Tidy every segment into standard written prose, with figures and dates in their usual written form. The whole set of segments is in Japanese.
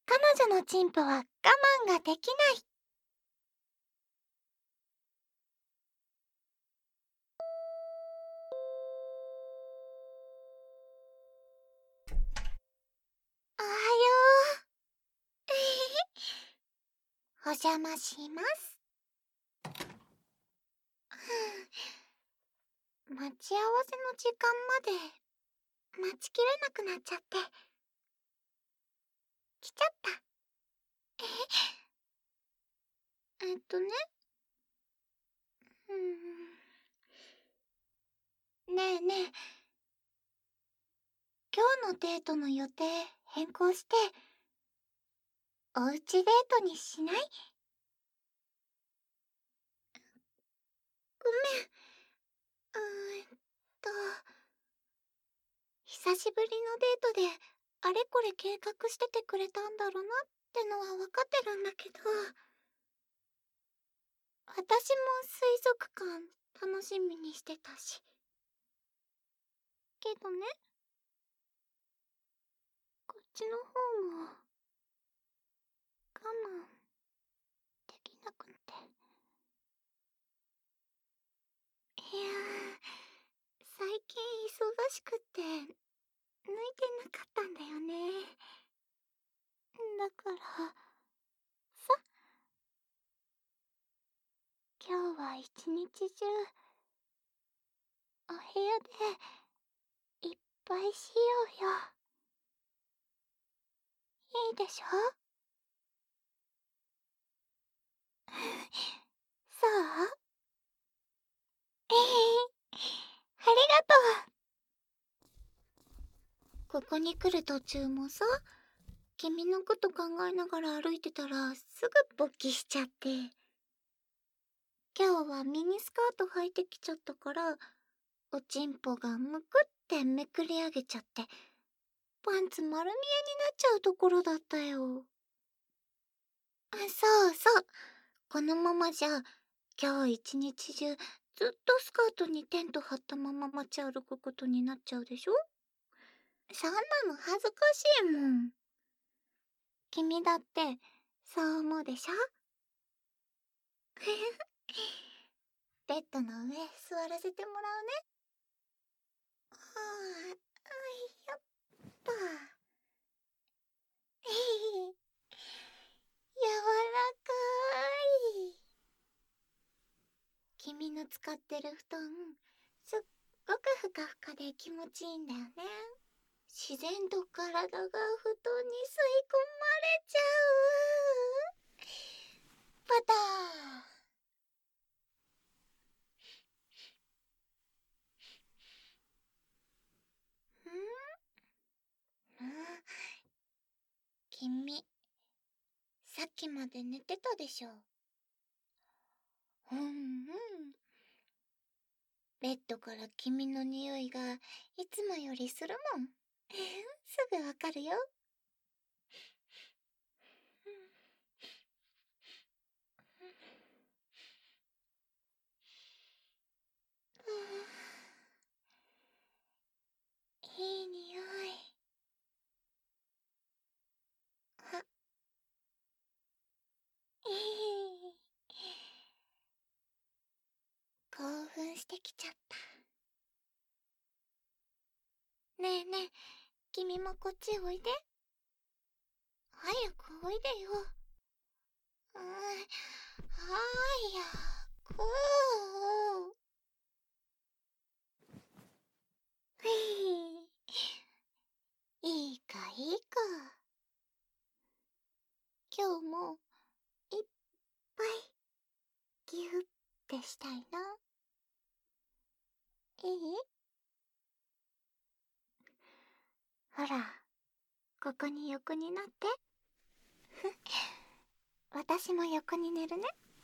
彼女のチンポは我慢ができない。おはよう。お邪魔します。待ち合わせの時間まで待ちきれなくなっちゃって来ちゃった。ね。ねえねえ、今日のデートの予定変更しておうちデートにしない？ごめん。と久しぶりのデートであれこれ計画しててくれたんだろうなってのは分かってるんだけど、私も水族館楽しみにしてたし。けどね、こっちの方も我慢できなくって。いや最近忙しくって抜いてなかったんだよね。だからさ、今日は一日中お部屋でいっぱいしようよ。いいでしょ？そう？ありがとう。ここに来る途中もさ、君のこと考えながら歩いてたらすぐ勃起しちゃって。今日はミニスカート履いてきちゃったから、おちんぽがむくってめくり上げちゃって、パンツ丸見えになっちゃうところだったよ。そうそう。このままじゃ、今日一日中ずっとスカートにテント張ったまま街歩くことになっちゃうでしょ？そんなの恥ずかしいもん。君だってそう思うでしょ？ベッドの上座らせてもらうね。はあ、やっぱ。柔らかい。君の使ってる布団、すっごくふかふかで気持ちいいんだよね。自然と体が布団に吸い込まれちゃう。パター君、さっきまで寝てたでしょ。ベッドから君の匂いがいつもよりするもん。すぐわかるよ。いい匂い。興奮してきちゃった。ねえねえ、君もこっちおいで。早くおいでよ。早く。いいかいいか。今日もいっぱいギュッてしたいな。いい？ほら、ここに横になって。私も横に寝るね。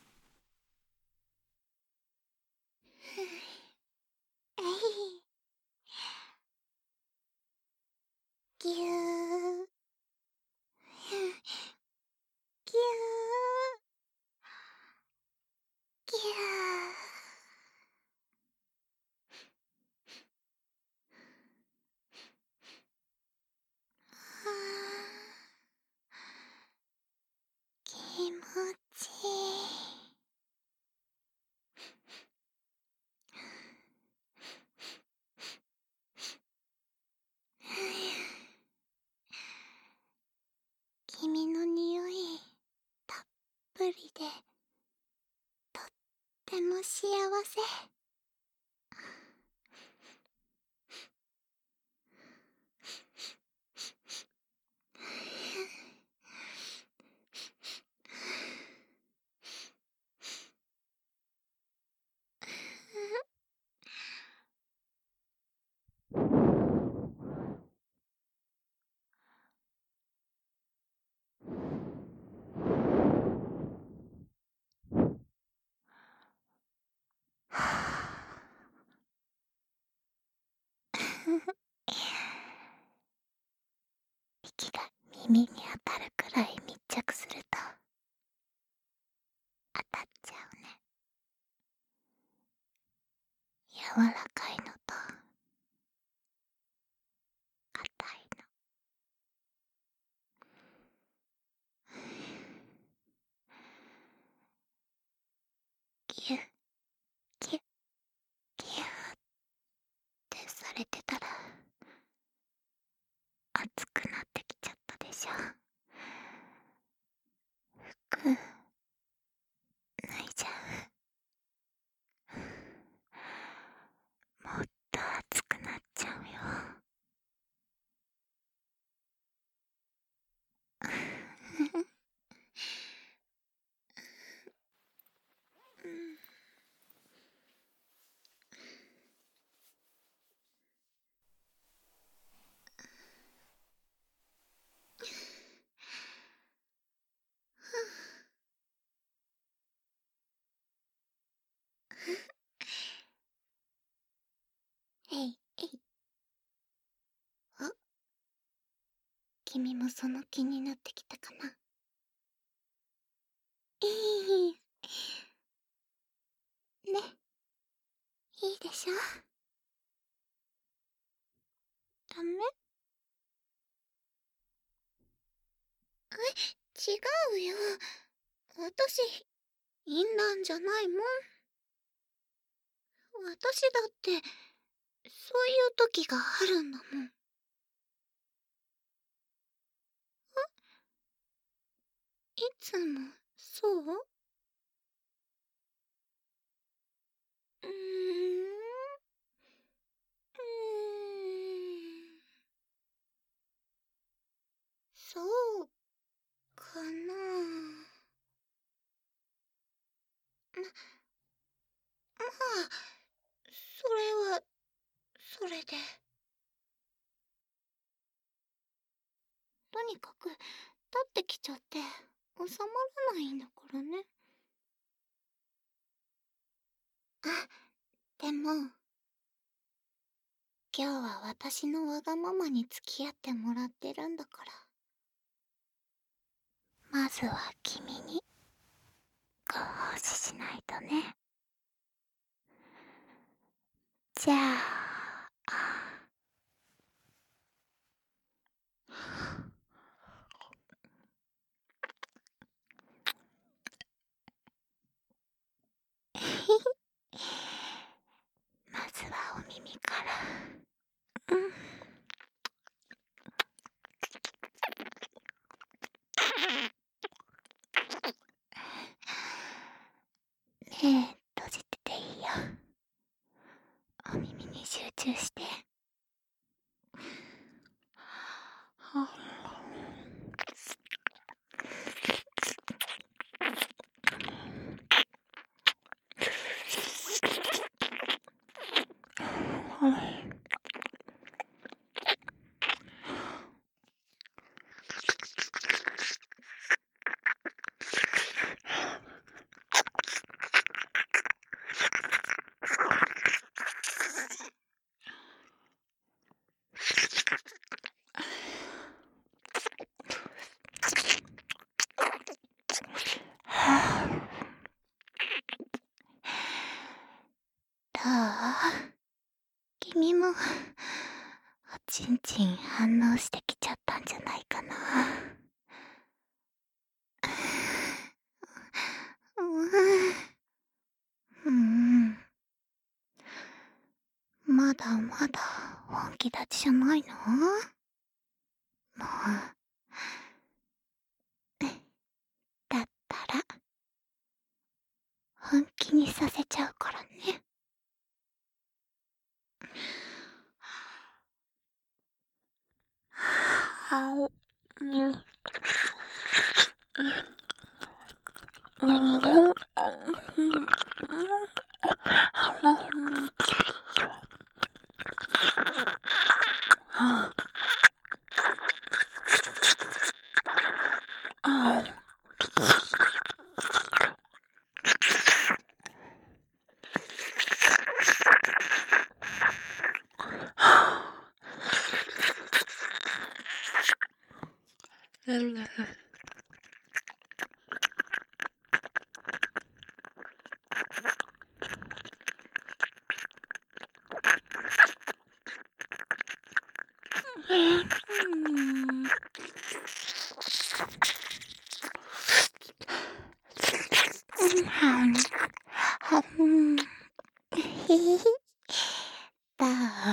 ぎゅー。ぎゅー。ぎゅー。はても幸せ。息が耳に当たるくらい密着すると当たっちゃうね。柔らかいのと硬いの。ギュッギュッギュッってされてたら熱くなってきちゃったでしょ。服脱いじゃう。もっと熱くなっちゃうよ。えいえい。あ、君もその気になってきたかな。いいね、いいでしょ。ダメ？違うよ。私、淫乱じゃないもん。私だって、そういう時があるんだもん。いつも、そう？うーん。そうかな。まあ、それは、それで。とにかく、立ってきちゃって、収まらないんだからね。あ、でも、今日は私のわがままに付き合ってもらってるんだから。まずは君に、ご奉仕しないとね。じゃあ、まずはお耳から。目閉じてていいよ。お耳に集中して。どう？君も、おちんちん反応してきちゃったんじゃないかな。まだまだ本気立ちじゃないの？もう、だったら、本気にさせてちゃうからね。どう？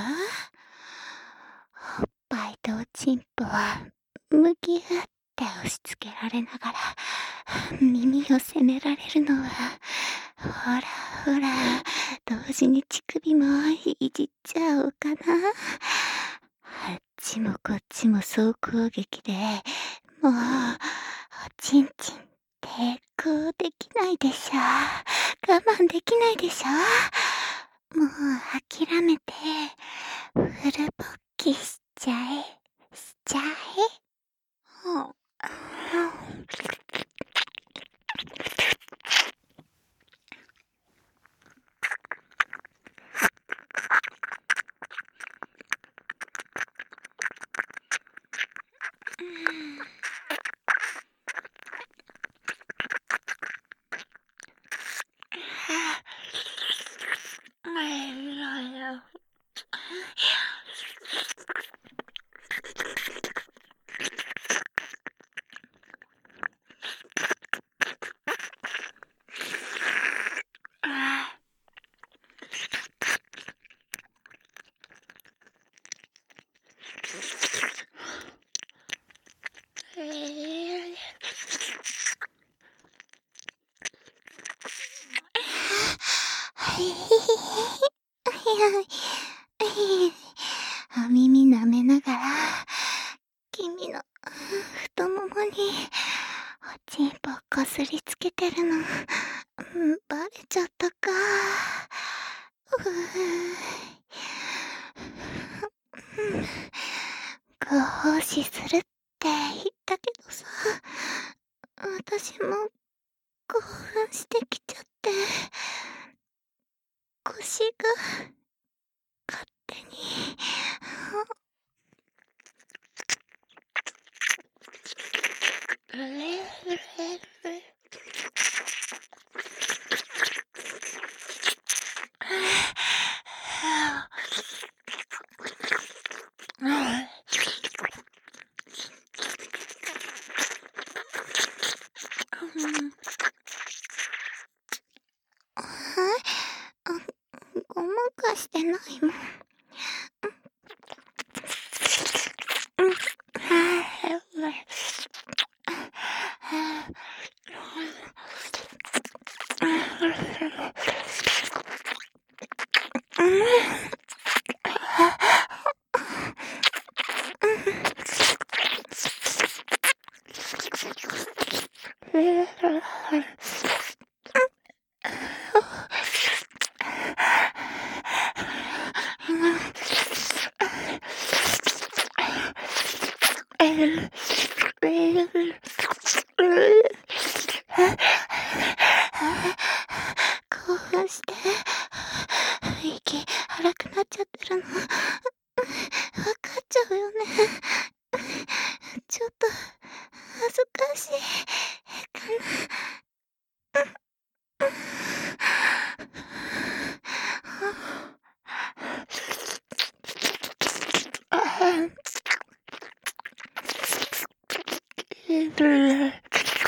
おっぱいとおちんぽはむぎゅって押し付けられながら耳を責められるのは、ほらほら同時に乳首もいじっちゃおうかな。あっちもこっちも総攻撃で、もうおちんちん抵抗できないでしょ。我慢できないでしょ。もう諦めてフル勃起しちゃえ。お耳舐めながら君の太ももにおちんぽこすりつけてるのバレちゃったか。ご奉仕するって言ったけどさ、私も興奮してきちゃって腰が勝手にごまかしてないもん。興奮して息荒くなっちゃってるの分かっちゃうよね。ちょっと恥ずかしいかな。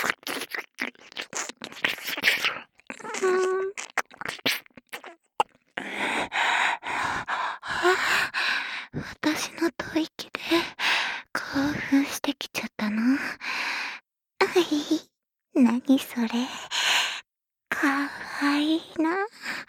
私の吐息で興奮してきちゃったの。何それ、かわいいな。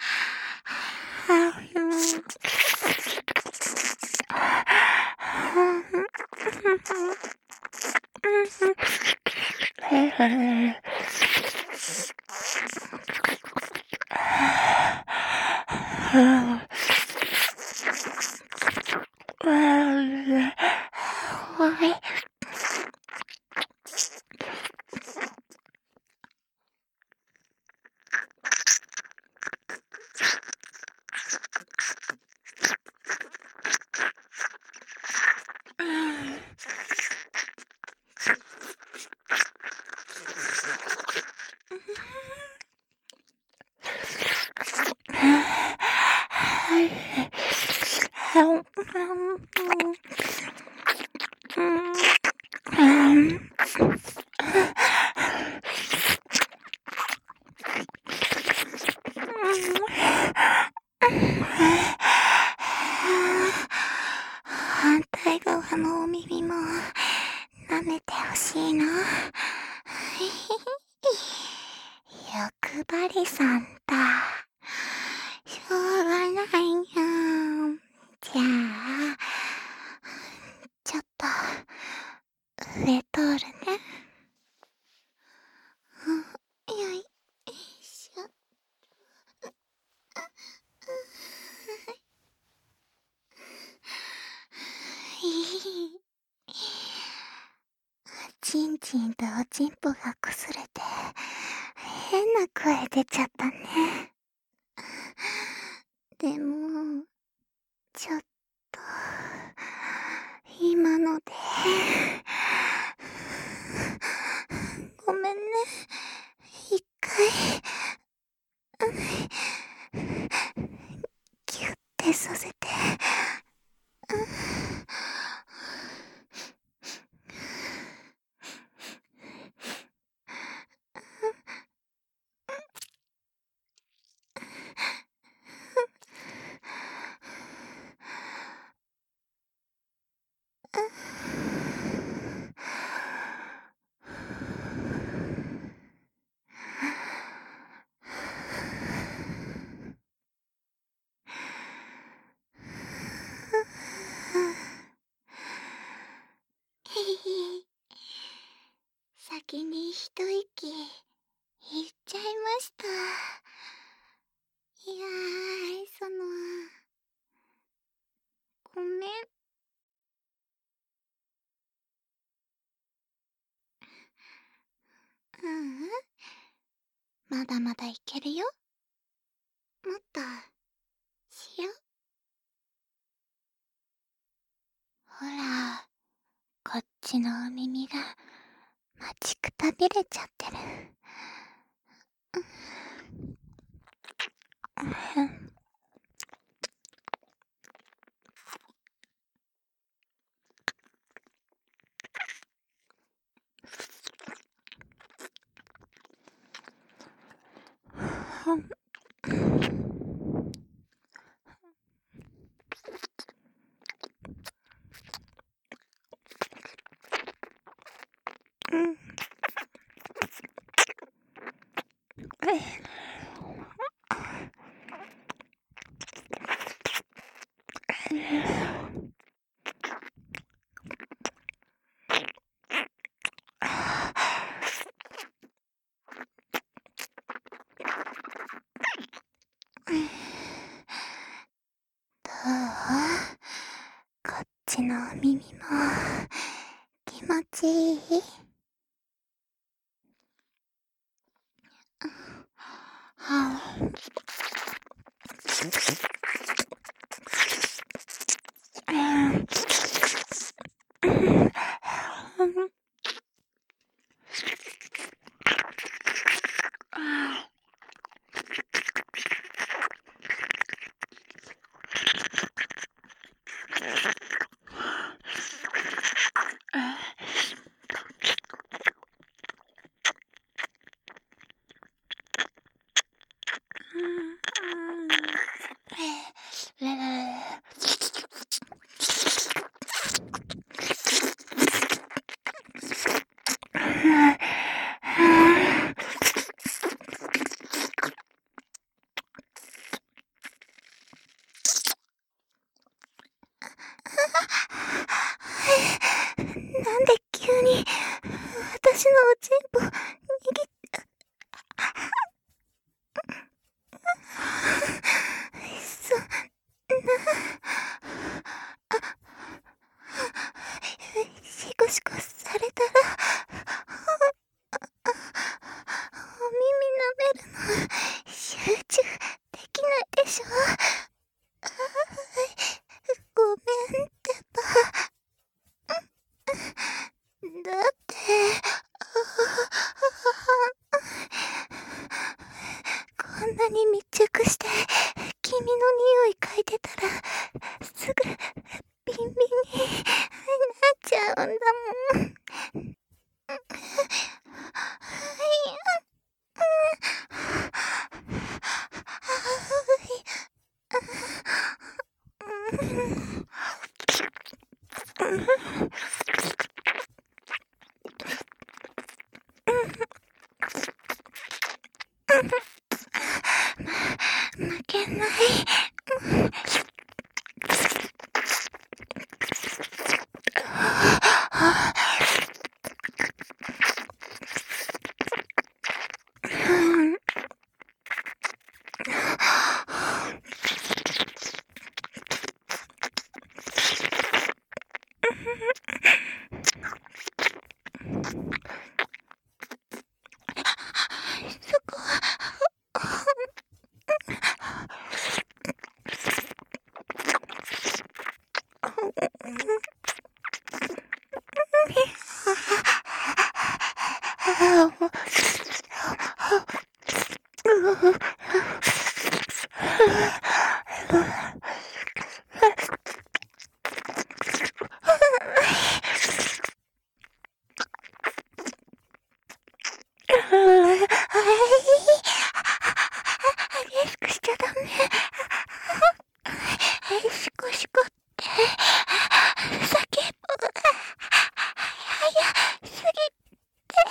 反対側のお耳も舐めてほしいな。欲張りさんだ。しょうがないよ。じゃあ、ちょっと上通るね。よいしょ。ちんちんとおちんぽが擦れて変な声出ちゃったね。でもちょっと今のでごめんね。一回ギュッてさせて。先に一息いっちゃいました。いやごめん。ううん。まだまだいけるよ。もっとしよ。ほら、こっちのお耳が待ちくたびれちゃってる。どう？こっちのお耳も気持ちいい？ 私のおちんぽ、握っそんな、シコシコされたら、お耳舐めるの、集中できないでしょ。ごめんってば。だって、こんなに密着して、君の匂い嗅いでたら、すぐ、ビンビンになっちゃうんだもん。負けない。そこは、激しくしちゃダメ。シコシコって、叫ぶ。早すぎて。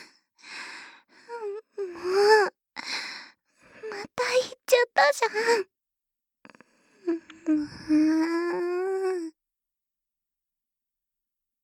もう、また言っちゃったじゃん。